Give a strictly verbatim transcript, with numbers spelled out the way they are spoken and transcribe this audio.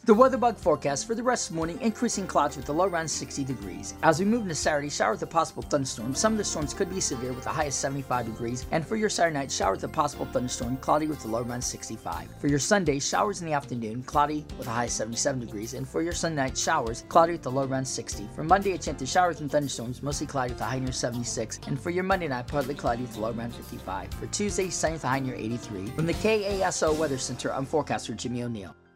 The weather bug forecast for the rest of the morning: increasing clouds with a low around sixty degrees. As we move into Saturday, shower with a possible thunderstorm. Some of the storms could be severe with a high of seventy-five degrees. And for your Saturday night, shower with a possible thunderstorm, cloudy with a low around sixty-five. For your Sunday, showers in the afternoon, cloudy with a high of seventy-seven degrees. And for your Sunday night, showers, cloudy with a low around sixty. For Monday, a chance of showers and thunderstorms, mostly cloudy with a high near seventy-six. And for your Monday night, partly cloudy with a low around fifty-five. For Tuesday, sunny with a high near eighty-three. From the K A S O Weather Center, I'm forecaster Jimmy O'Neill.